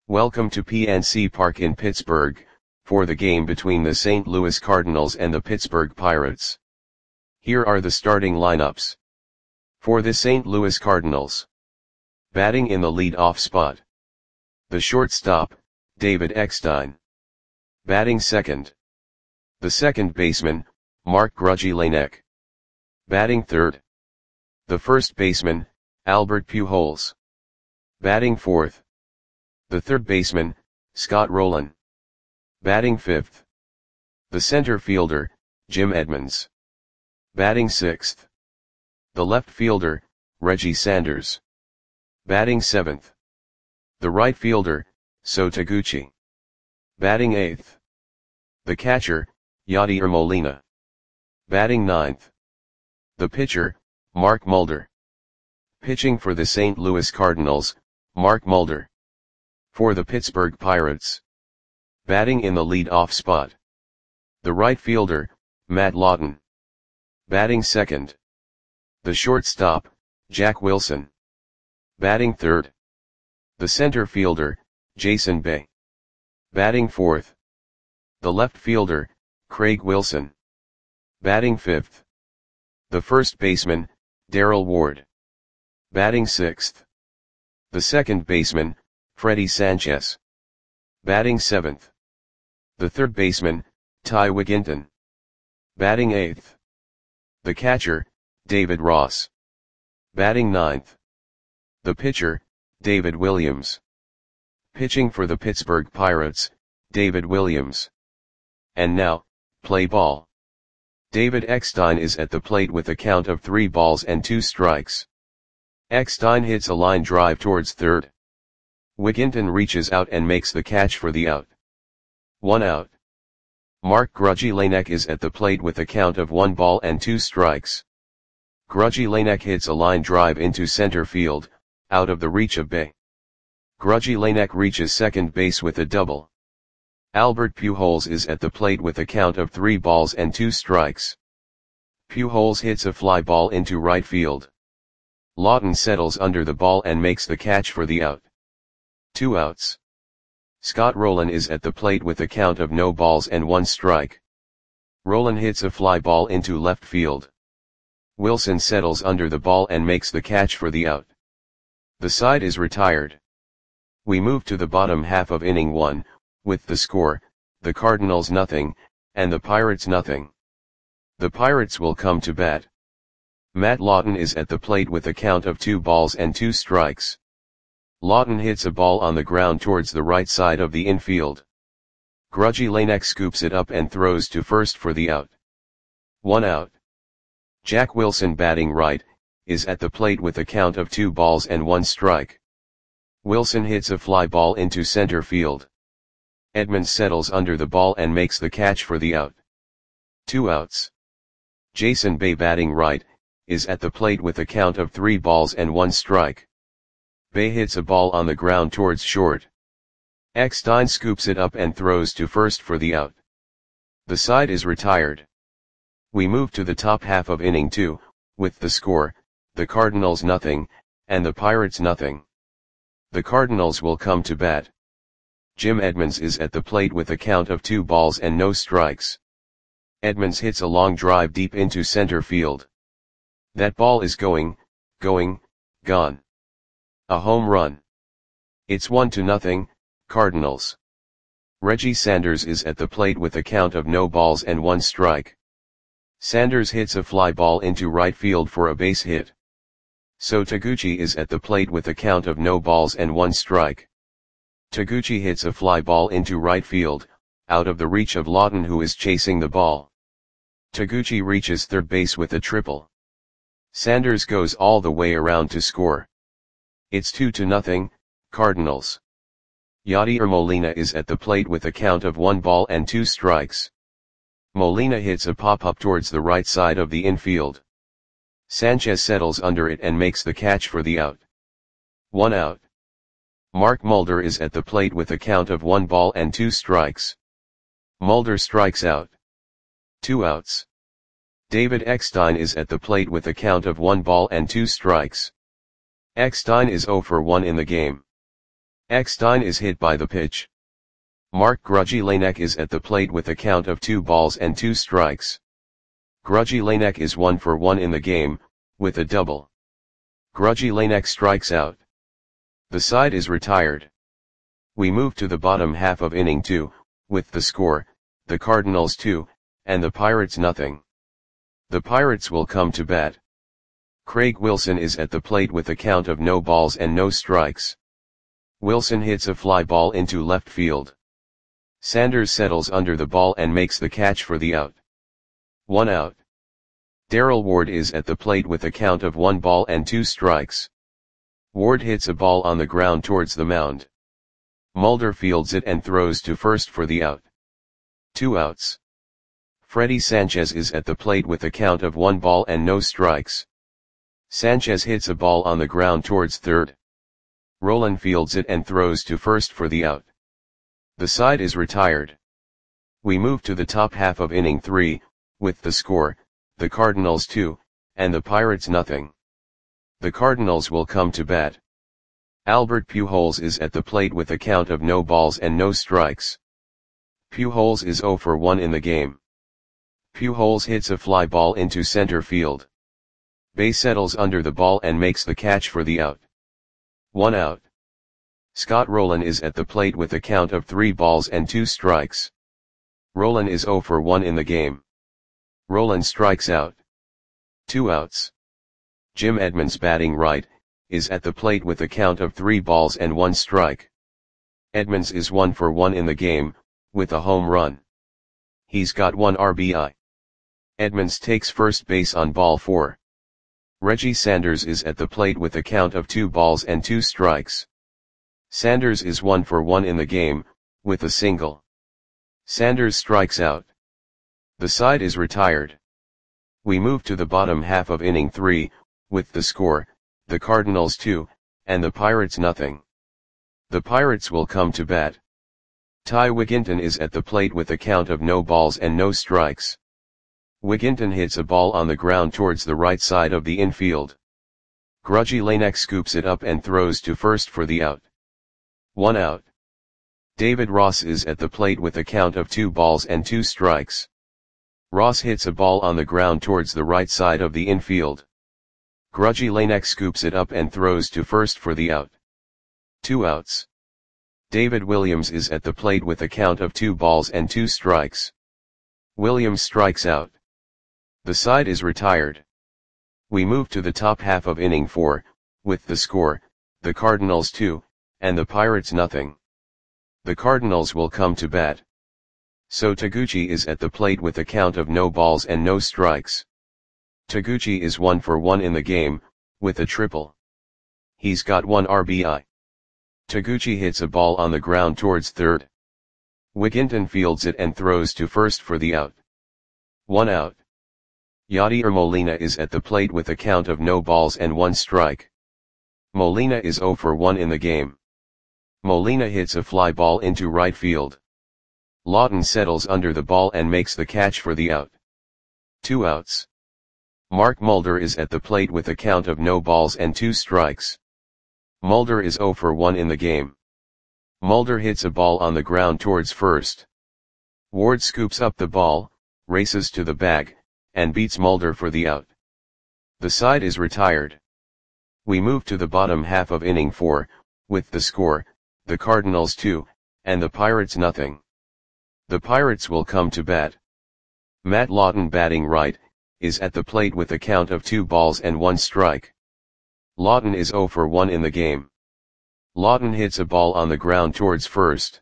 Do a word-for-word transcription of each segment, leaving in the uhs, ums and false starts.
Welcome to P N C Park in Pittsburgh, for the game between the Saint Louis Cardinals and the Pittsburgh Pirates. Here are the starting lineups. For the Saint Louis Cardinals. Batting in the lead-off spot. The shortstop, David Eckstein. Batting second. The second baseman, Mark Grudzielanek. Batting third. The first baseman, Albert Pujols. Batting fourth. The third baseman, Scott Rolen. Batting fifth. The center fielder, Jim Edmonds. Batting sixth. The left fielder, Reggie Sanders. Batting seventh. The right fielder, So Taguchi. Batting eighth. The catcher, Yadier Molina. Batting ninth. The pitcher, Mark Mulder. Pitching for the Saint Louis Cardinals, Mark Mulder. For the Pittsburgh Pirates. Batting in the lead-off spot. The right fielder, Matt Lawton. Batting second. The shortstop, Jack Wilson. Batting third. The center fielder, Jason Bay. Batting fourth. The left fielder, Craig Wilson. Batting fifth. The first baseman, Darrell Ward. Batting sixth. The second baseman, Freddie Sanchez. Batting seventh. The third baseman, Ty Wigginton. Batting eighth. The catcher, David Ross. Batting ninth. The pitcher, David Williams. Pitching for the Pittsburgh Pirates, David Williams. And now, play ball. David Eckstein is at the plate with a count of three balls and two strikes. Eckstein hits a line drive towards third. Wigginton reaches out and makes the catch for the out. One out. Mark Grudzielanek is at the plate with a count of one ball and two strikes. Grudzielanek hits a line drive into center field, out of the reach of Bay. Grudzielanek reaches second base with a double. Albert Pujols is at the plate with a count of three balls and two strikes. Pujols hits a fly ball into right field. Lawton settles under the ball and makes the catch for the out. Two outs. Scott Rolen is at the plate with a count of no balls and one strike. Rolen hits a fly ball into left field. Wilson settles under the ball and makes the catch for the out. The side is retired. We move to the bottom half of inning one, with the score, the Cardinals nothing, and the Pirates nothing. The Pirates will come to bat. Matt Lawton is at the plate with a count of two balls and two strikes. Lawton hits a ball on the ground towards the right side of the infield. Grudzielanek scoops it up and throws to first for the out. One out. Jack Wilson, batting right, is at the plate with a count of two balls and one strike. Wilson hits a fly ball into center field. Edmonds settles under the ball and makes the catch for the out. Two outs. Jason Bay, batting right, is at the plate with a count of three balls and one strike. Bay hits a ball on the ground towards short. Eckstein scoops it up and throws to first for the out. The side is retired. We move to the top half of inning two, with the score, the Cardinals nothing, and the Pirates nothing. The Cardinals will come to bat. Jim Edmonds is at the plate with a count of two balls and no strikes. Edmonds hits a long drive deep into center field. That ball is going, going, gone. A home run. It's one to nothing, Cardinals. Reggie Sanders is at the plate with a count of no balls and one strike. Sanders hits a fly ball into right field for a base hit. So Taguchi is at the plate with a count of no balls and one strike. Taguchi hits a fly ball into right field, out of the reach of Lawton, who is chasing the ball. Taguchi reaches third base with a triple. Sanders goes all the way around to score. It's two to nothing, Cardinals. Yadier Molina is at the plate with a count of one ball and two strikes. Molina hits a pop-up towards the right side of the infield. Sanchez settles under it and makes the catch for the out. One out. Mark Mulder is at the plate with a count of one ball and two strikes. Mulder strikes out. Two outs. David Eckstein is at the plate with a count of one ball and two strikes. Eckstein is zero for one in the game. Eckstein is hit by the pitch. Mark Grujilanek is at the plate with a count of two balls and two strikes. Grujilanek is one for one in the game, with a double. Grujilanek strikes out. The side is retired. We move to the bottom half of inning two, with the score, the Cardinals two, and the Pirates nothing. The Pirates will come to bat. Craig Wilson is at the plate with a count of no balls and no strikes. Wilson hits a fly ball into left field. Sanders settles under the ball and makes the catch for the out. One out. Darrell Ward is at the plate with a count of one ball and two strikes. Ward hits a ball on the ground towards the mound. Mulder fields it and throws to first for the out. Two outs. Freddie Sanchez is at the plate with a count of one ball and no strikes. Sanchez hits a ball on the ground towards third. Rolen fields it and throws to first for the out. The side is retired. We move to the top half of inning three, with the score, the Cardinals two, and the Pirates nothing. The Cardinals will come to bat. Albert Pujols is at the plate with a count of no balls and no strikes. Pujols is zero for one in the game. Pujols hits a fly ball into center field. Bay settles under the ball and makes the catch for the out. One out. Scott Rolen is at the plate with a count of three balls and two strikes. Rolen is zero for one in the game. Rolen strikes out. Two outs. Jim Edmonds, batting right, is at the plate with a count of three balls and one strike. Edmonds is one for one in the game, with a home run. He's got one R B I. Edmonds takes first base on ball four. Reggie Sanders is at the plate with a count of two balls and two strikes. Sanders is one for one in the game, with a single. Sanders strikes out. The side is retired. We move to the bottom half of inning three, with the score, the Cardinals two, and the Pirates nothing. The Pirates will come to bat. Ty Wigginton is at the plate with a count of no balls and no strikes. Wigginton hits a ball on the ground towards the right side of the infield. Grujilanek scoops it up and throws to first for the out. One out. David Ross is at the plate with a count of two balls and two strikes. Ross hits a ball on the ground towards the right side of the infield. Grujilanek scoops it up and throws to first for the out. Two outs. David Williams is at the plate with a count of two balls and two strikes. Williams strikes out. The side is retired. We move to the top half of inning four, with the score, the Cardinals two, and the Pirates nothing. The Cardinals will come to bat. So Taguchi is at the plate with a count of no balls and no strikes. Taguchi is one for one in the game, with a triple. He's got one R B I. Taguchi hits a ball on the ground towards third. Wigginton fields it and throws to first for the out. One out. Yadier Molina is at the plate with a count of no balls and one strike. Molina is zero for one in the game. Molina hits a fly ball into right field. Lawton settles under the ball and makes the catch for the out. Two outs. Mark Mulder is at the plate with a count of no balls and two strikes. Mulder is zero for one in the game. Mulder hits a ball on the ground towards first. Ward scoops up the ball, races to the bag, and beats Mulder for the out. The side is retired. We move to the bottom half of inning four, with the score, the Cardinals two, and the Pirates nothing. The Pirates will come to bat. Matt Lawton, batting right, is at the plate with a count of two balls and one strike. Lawton is zero for one in the game. Lawton hits a ball on the ground towards first.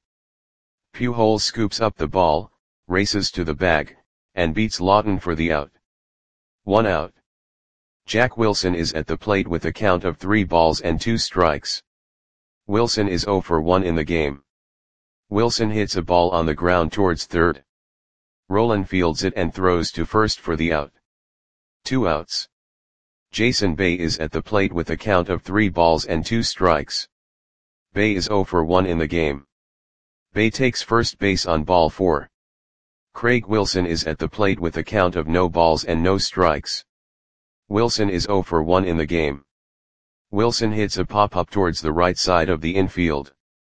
Pujols scoops up the ball, races to the bag, and beats Lawton for the out. One out. Jack Wilson is at the plate with a count of three balls and two strikes. Wilson is zero for one in the game. Wilson hits a ball on the ground towards third. Rolen fields it and throws to first for the out. Two outs. Jason Bay is at the plate with a count of three balls and two strikes. Bay is zero for one in the game. Bay takes first base on ball four. Craig Wilson is at the plate with a count of no balls and no strikes. Wilson is zero for one in the game. Wilson hits a pop-up towards the right side of the infield.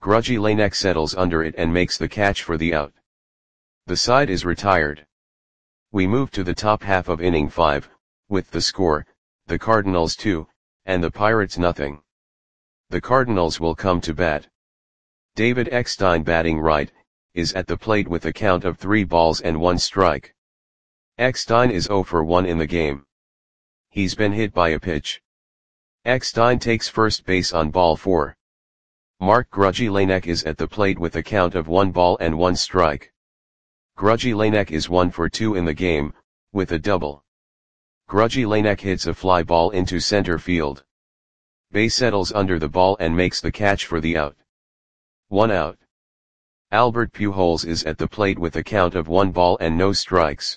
Grudgy Lanek settles under it and makes the catch for the out. The side is retired. We move to the top half of inning five, with the score, the Cardinals two, and the Pirates nothing. The Cardinals will come to bat. David Eckstein, batting right, is at the plate with a count of three balls and one strike. Eckstein is zero for one in the game. He's been hit by a pitch. Eckstein takes first base on ball four. Mark Grudgy Lanek is at the plate with a count of one ball and one strike. Grudgy Lanek is one for two in the game, with a double. Grudgy Lanek hits a fly ball into center field. Bay settles under the ball and makes the catch for the out. One out. Albert Pujols is at the plate with a count of one ball and no strikes.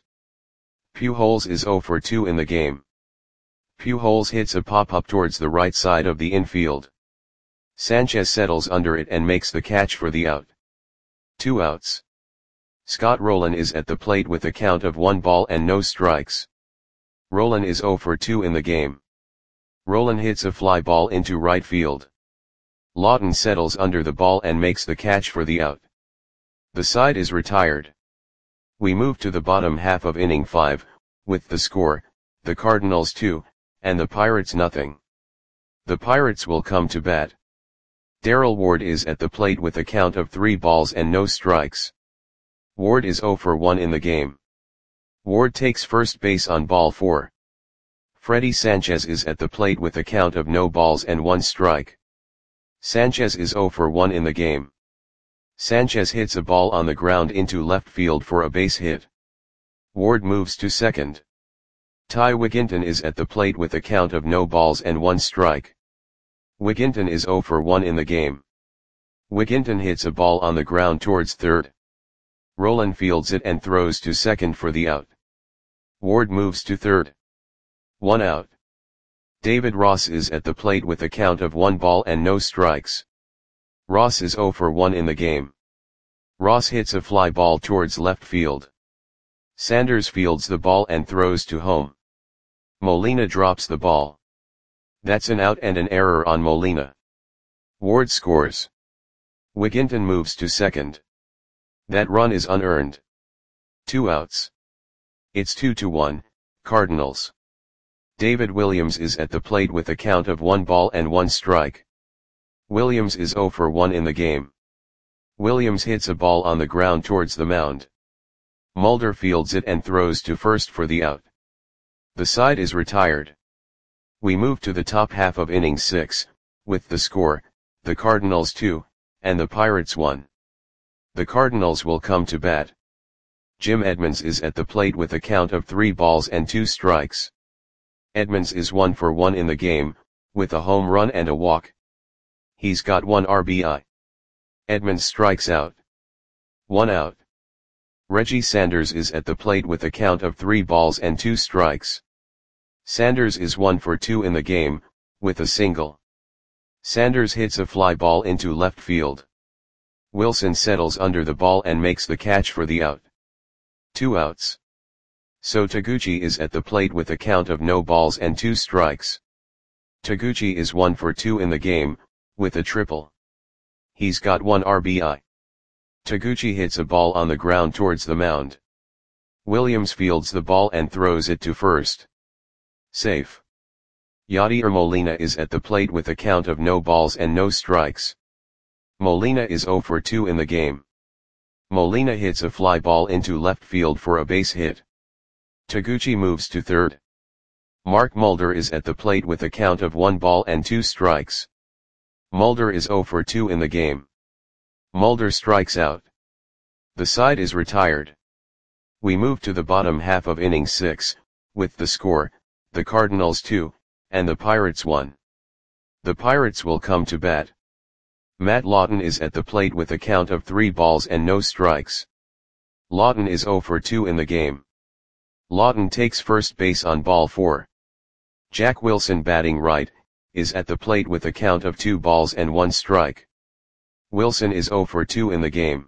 Pujols is zero for two in the game. Pujols hits a pop-up towards the right side of the infield. Sanchez settles under it and makes the catch for the out. Two outs. Scott Rolen is at the plate with a count of one ball and no strikes. Rolen is zero for two in the game. Rolen hits a fly ball into right field. Lawton settles under the ball and makes the catch for the out. The side is retired. We move to the bottom half of inning five, with the score, the Cardinals two, and the Pirates nothing. The Pirates will come to bat. Darrell Ward is at the plate with a count of three balls and no strikes. Ward is zero for one in the game. Ward takes first base on ball four. Freddie Sanchez is at the plate with a count of no balls and one strike. Sanchez is zero for one in the game. Sanchez hits a ball on the ground into left field for a base hit. Ward moves to second. Ty Wigginton is at the plate with a count of no balls and one strike. Wigginton is zero for one in the game. Wigginton hits a ball on the ground towards third. Rolen fields it and throws to second for the out. Ward moves to third. One out. David Ross is at the plate with a count of one ball and no strikes. Ross is zero for one in the game. Ross hits a fly ball towards left field. Sanders fields the ball and throws to home. Molina drops the ball. That's an out and an error on Molina. Ward scores. Wigginton moves to second. That run is unearned. Two outs. It's two to one, Cardinals. David Williams is at the plate with a count of one ball and one strike. Williams is zero for one in the game. Williams hits a ball on the ground towards the mound. Mulder fields it and throws to first for the out. The side is retired. We move to the top half of inning six, with the score, the Cardinals two, and the Pirates one. The Cardinals will come to bat. Jim Edmonds is at the plate with a count of three balls and two strikes. Edmonds is one for one in the game, with a home run and a walk. He's got one R B I. Edmonds strikes out. One out. Reggie Sanders is at the plate with a count of three balls and two strikes. Sanders is one for two in the game, with a single. Sanders hits a fly ball into left field. Wilson settles under the ball and makes the catch for the out. Two outs. So Taguchi is at the plate with a count of no balls and two strikes. Taguchi is one for two in the game, with a triple. He's got one R B I. Taguchi hits a ball on the ground towards the mound. Williams fields the ball and throws it to first. Safe. Yadier Molina is at the plate with a count of no balls and no strikes. Molina is zero for two in the game. Molina hits a fly ball into left field for a base hit. Taguchi moves to third. Mark Mulder is at the plate with a count of one ball and two strikes. Mulder is zero for two in the game. Mulder strikes out. The side is retired. We move to the bottom half of inning six, with the score, the Cardinals two, and the Pirates one. The Pirates will come to bat. Matt Lawton is at the plate with a count of three balls and no strikes. Lawton is zero for two in the game. Lawton takes first base on ball four. Jack Wilson, batting right, is at the plate with a count of two balls and one strike. Wilson is zero for two in the game.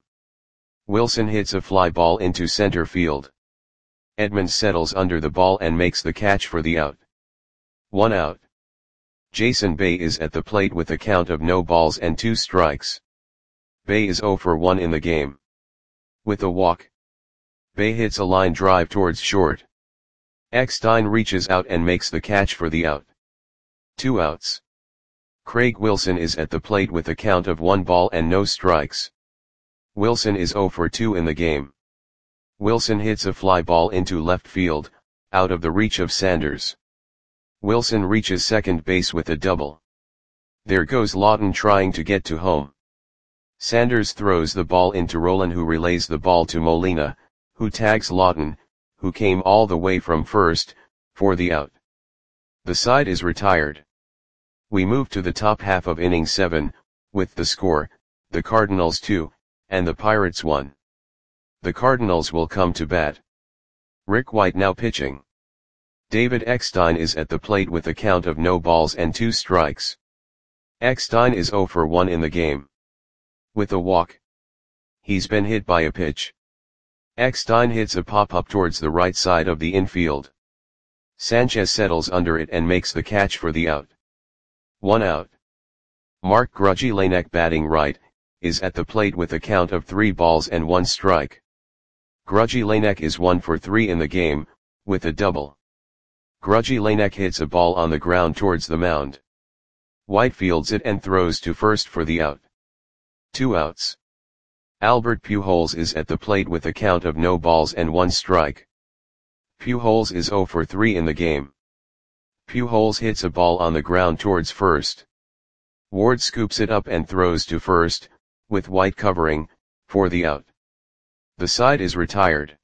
Wilson hits a fly ball into center field. Edmonds settles under the ball and makes the catch for the out. One out. Jason Bay is at the plate with a count of no balls and two strikes. Bay is zero for one in the game. With a walk, Bay hits a line drive towards short. Eckstein reaches out and makes the catch for the out. Two outs. Craig Wilson is at the plate with a count of one ball and no strikes. Wilson is zero for two in the game. Wilson hits a fly ball into left field, out of the reach of Sanders. Wilson reaches second base with a double. There goes Lawton trying to get to home. Sanders throws the ball into Rolen, who relays the ball to Molina, who tags Lawton, who came all the way from first, for the out. The side is retired. We move to the top half of inning seven, with the score, the Cardinals two, and the Pirates one. The Cardinals will come to bat. Rick White now pitching. David Eckstein is at the plate with a count of no balls and two strikes. Eckstein is zero for one in the game. With a walk, he's been hit by a pitch. Eckstein hits a pop-up towards the right side of the infield. Sanchez settles under it and makes the catch for the out. One out. Mark Grudzielanek, batting right, is at the plate with a count of three balls and one strike. Grudzielanek is one for three in the game, with a double. Grudzielanek hits a ball on the ground towards the mound. White fields it and throws to first for the out. Two outs. Albert Pujols is at the plate with a count of no balls and one strike. Pujols is zero for three in the game. Pujols hits a ball on the ground towards first. Ward scoops it up and throws to first, with White covering, for the out. The side is retired.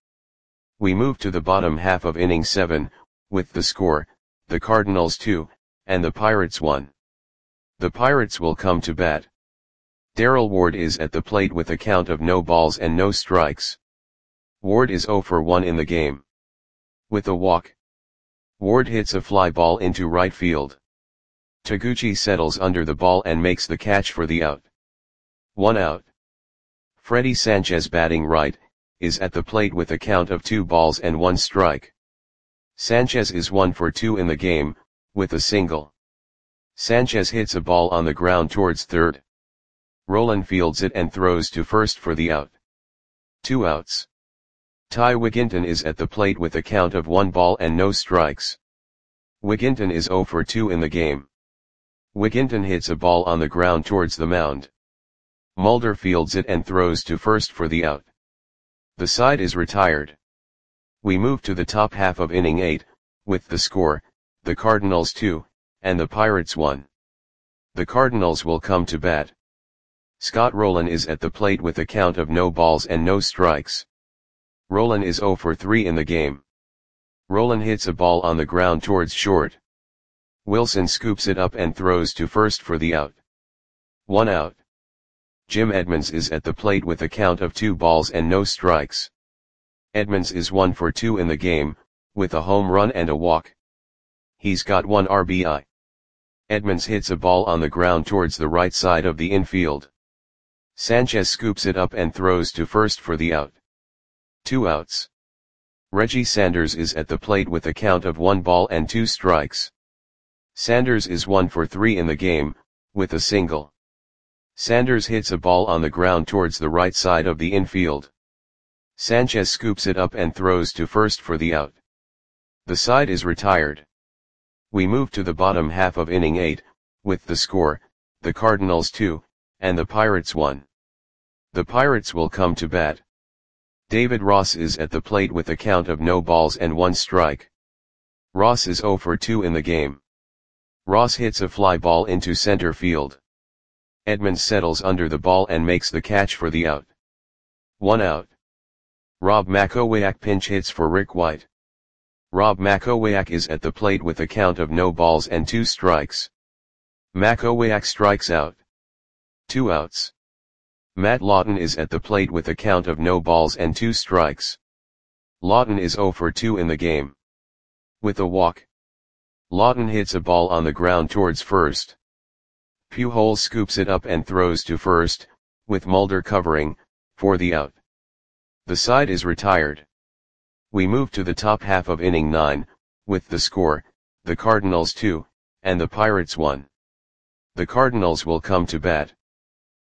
We move to the bottom half of inning seven, with the score, the Cardinals two, and the Pirates one. The Pirates will come to bat. Darrell Ward is at the plate with a count of no balls and no strikes. Ward is zero for one in the game. With a walk, Ward hits a fly ball into right field. Taguchi settles under the ball and makes the catch for the out. One out. Freddie Sanchez, batting right, is at the plate with a count of two balls and one strike. Sanchez is one for two in the game, with a single. Sanchez hits a ball on the ground towards third. Rolen fields it and throws to first for the out. Two outs. Ty Wigginton is at the plate with a count of one ball and no strikes. Wigginton is zero for two in the game. Wigginton hits a ball on the ground towards the mound. Mulder fields it and throws to first for the out. The side is retired. We move to the top half of inning eight, with the score, the Cardinals two, and the Pirates one. The Cardinals will come to bat. Scott Rolen is at the plate with a count of no balls and no strikes. Rolen is zero for three in the game. Rolen hits a ball on the ground towards short. Wilson scoops it up and throws to first for the out. One out. Jim Edmonds is at the plate with a count of two balls and no strikes. Edmonds is one for two in the game, with a home run and a walk. He's got one R B I. Edmonds hits a ball on the ground towards the right side of the infield. Sanchez scoops it up and throws to first for the out. Two outs. Reggie Sanders is at the plate with a count of one ball and two strikes. Sanders is one for three in the game, with a single. Sanders hits a ball on the ground towards the right side of the infield. Sanchez scoops it up and throws to first for the out. The side is retired. We move to the bottom half of inning eight, with the score, the Cardinals two, and the Pirates one. The Pirates will come to bat. David Ross is at the plate with a count of no balls and one strike. Ross is zero for two in the game. Ross hits a fly ball into center field. Edmonds settles under the ball and makes the catch for the out. One out. Rob Makowiak pinch hits for Rick White. Rob Makowiak is at the plate with a count of no balls and two strikes. Makowiak strikes out. Two outs. Matt Lawton is at the plate with a count of no balls and two strikes. Lawton is zero for two in the game. With a walk, Lawton hits a ball on the ground towards first. Pujols scoops it up and throws to first, with Mulder covering, for the out. The side is retired. We move to the top half of inning nine, with the score, the Cardinals two, and the Pirates one. The Cardinals will come to bat.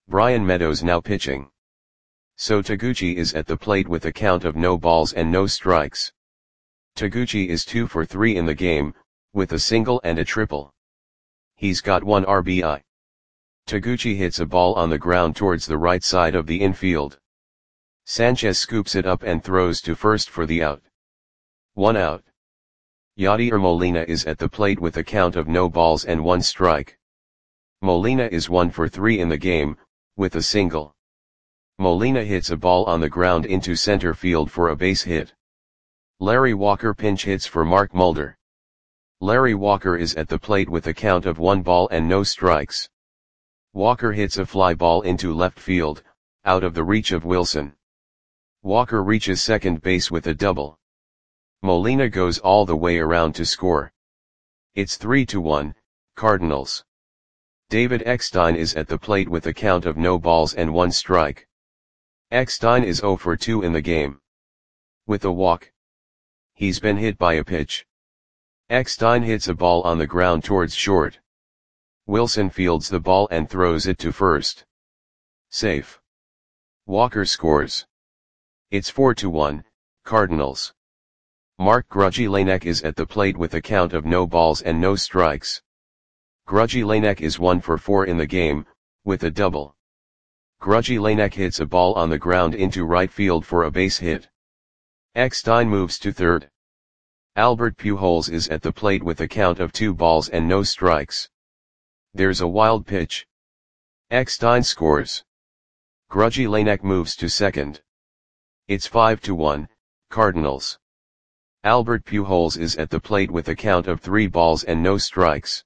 Brian Meadows now pitching. So Taguchi is at the plate with a count of no balls and no strikes. Taguchi is two for three in the game, with a single and a triple. He's got one R B I. Taguchi hits a ball on the ground towards the right side of the infield. Sanchez scoops it up and throws to first for the out. One out. Yadier Molina is at the plate with a count of no balls and one strike. Molina is one for three in the game, with a single. Molina hits a ball on the ground into center field for a base hit. Larry Walker pinch hits for Mark Mulder. Larry Walker is at the plate with a count of one ball and no strikes. Walker hits a fly ball into left field, out of the reach of Wilson. Walker reaches second base with a double. Molina goes all the way around to score. It's three to one, Cardinals. David Eckstein is at the plate with a count of no balls and one strike. Eckstein is zero for two in the game. With a walk. He's been hit by a pitch. Eckstein hits a ball on the ground towards short. Wilson fields the ball and throws it to first. Safe. Walker scores. It's four to one, Cardinals. Mark Grudzielanek is at the plate with a count of no balls and no strikes. Grudzielanek is one for four in the game, with a double. Grudzielanek hits a ball on the ground into right field for a base hit. Eckstein moves to third. Albert Pujols is at the plate with a count of two balls and no strikes. There's a wild pitch. Eckstein scores. Grudzielanek moves to second. It's five to one, Cardinals. Albert Pujols is at the plate with a count of three balls and no strikes.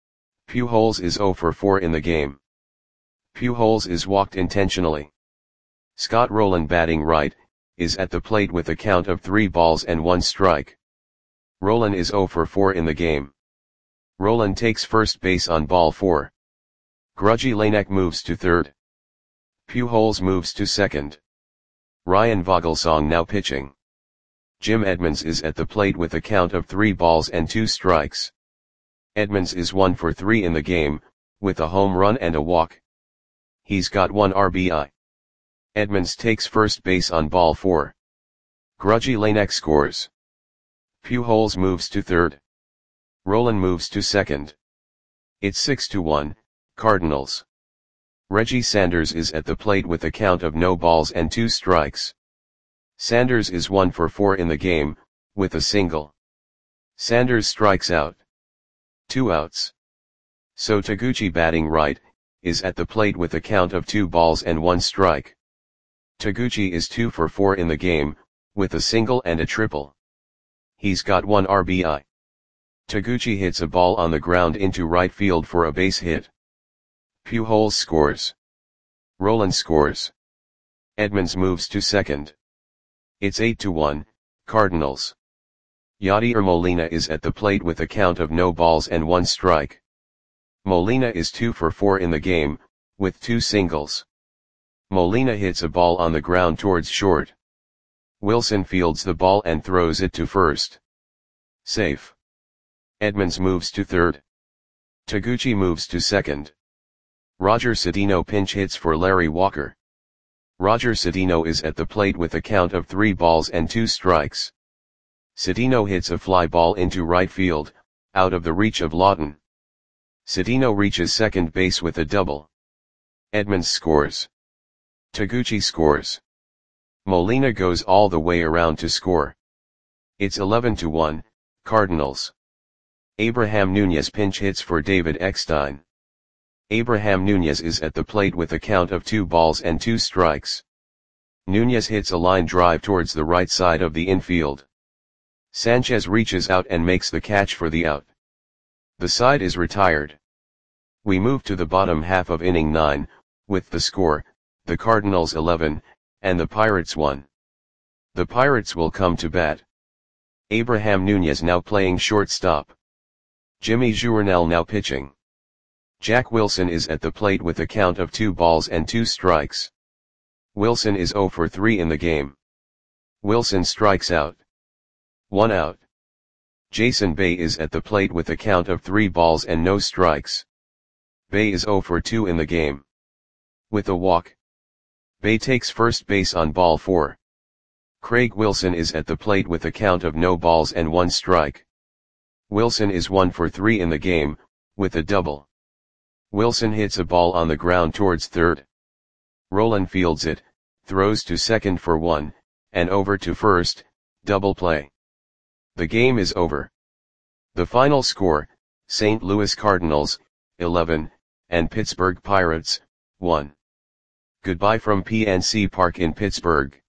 Pujols is zero for four in the game. Pujols is walked intentionally. Scott Rowland batting right, is at the plate with a count of three balls and one strike. Rowland is zero for four in the game. Rowland takes first base on ball four. Grudzielanek moves to third. Pujols moves to second. Ryan Vogelsong now pitching. Jim Edmonds is at the plate with a count of three balls and two strikes. Edmonds is one for three in the game, with a home run and a walk. He's got one R B I. Edmonds takes first base on ball four. Grudzielanek scores. Pujols moves to third. Rowland moves to second. It's six to one, Cardinals. Reggie Sanders is at the plate with a count of no balls and two strikes. Sanders is one for four in the game, with a single. Sanders strikes out. Two outs. So Taguchi batting right, is at the plate with a count of two balls and one strike. Taguchi is two for four in the game, with a single and a triple. He's got one R B I. Taguchi hits a ball on the ground into right field for a base hit. Pujols scores. Rowland scores. Edmonds moves to second. It's eight to one, Cardinals. Yadier Molina is at the plate with a count of no balls and one strike. Molina is two for four in the game, with two singles. Molina hits a ball on the ground towards short. Wilson fields the ball and throws it to first. Safe. Edmonds moves to third. Taguchi moves to second. Roger Cedeno pinch hits for Larry Walker. Roger Cedeno is at the plate with a count of three balls and two strikes. Cedeno hits a fly ball into right field, out of the reach of Lawton. Cedeno reaches second base with a double. Edmonds scores. Taguchi scores. Molina goes all the way around to score. It's eleven to one, Cardinals. Abraham Nunez pinch hits for David Eckstein. Abraham Nunez is at the plate with a count of two balls and two strikes. Nunez hits a line drive towards the right side of the infield. Sanchez reaches out and makes the catch for the out. The side is retired. We move to the bottom half of inning nine, with the score, the Cardinals eleven, and the Pirates one. The Pirates will come to bat. Abraham Nunez now playing shortstop. Jimmy Journal now pitching. Jack Wilson is at the plate with a count of two balls and two strikes. Wilson is zero for three in the game. Wilson strikes out. One out. Jason Bay is at the plate with a count of three balls and no strikes. Bay is zero for two in the game. with a walk. Bae takes first base on ball four. Craig Wilson is at the plate with a count of no balls and one strike. Wilson is one for three in the game, with a double. Wilson hits a ball on the ground towards third. Rolen fields it, throws to second for one, and over to first, double play. The game is over. The final score, Saint Louis Cardinals, eleven, and Pittsburgh Pirates, one. Goodbye from P N C Park in Pittsburgh.